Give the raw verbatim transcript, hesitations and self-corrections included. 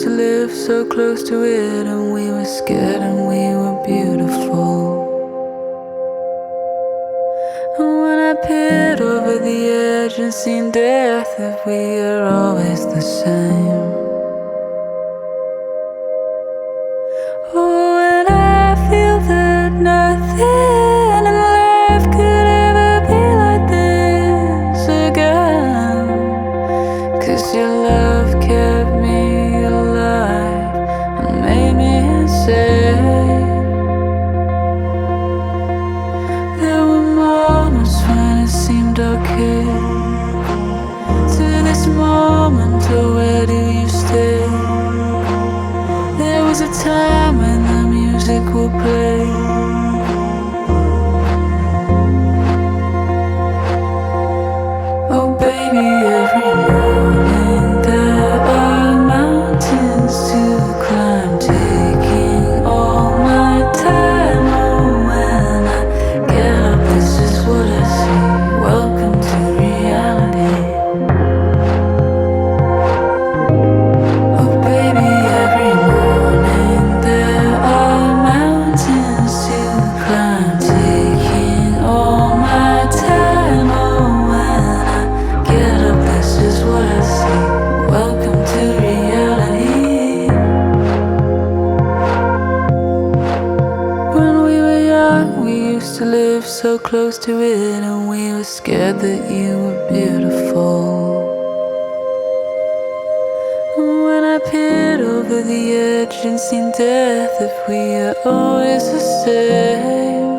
used to live so close to it, and we were scared and we were beautiful. And when I peered over the edge and seen death, that we are always the same. Oh, and I feel that nothing in life could ever be like this again. 'Cause your love kept me alive and made me insane. There were moments when it seemed okay. To this moment, oh, where do you stay? There was a time when the music would play. Oh baby, every morning there are mountains to climb, taking all my time. Oh, when I get up, this is what I see. Welcome to reality. Oh baby, every morning there are mountains to climb, taking all my time. Oh, when I get up, this is what I see. Welcome to reality. When we were young, we used to live so close to it, and we were scared that you were beautiful. When I peered over the edge and seen death, if we are always the same.